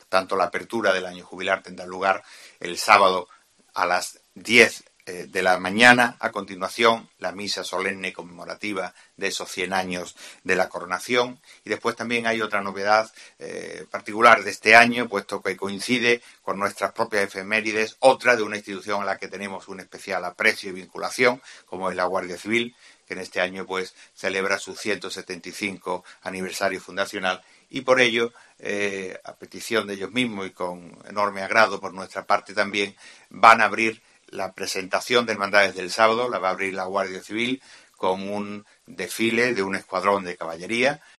tanto, la apertura del año jubilar tendrá lugar el sábado a las 10 de la mañana. A continuación, la misa solemne conmemorativa de esos 100 años de la coronación. Y después también hay otra novedad particular de este año, puesto que coincide con nuestras propias efemérides, otra de una institución a la que tenemos un especial aprecio y vinculación, como es la Guardia Civil, que en este año pues celebra su 175 aniversario fundacional, y por ello, a petición de ellos mismos y con enorme agrado por nuestra parte también, van a abrir la presentación de Hermandades del sábado, la va a abrir la Guardia Civil con un desfile de un escuadrón de caballería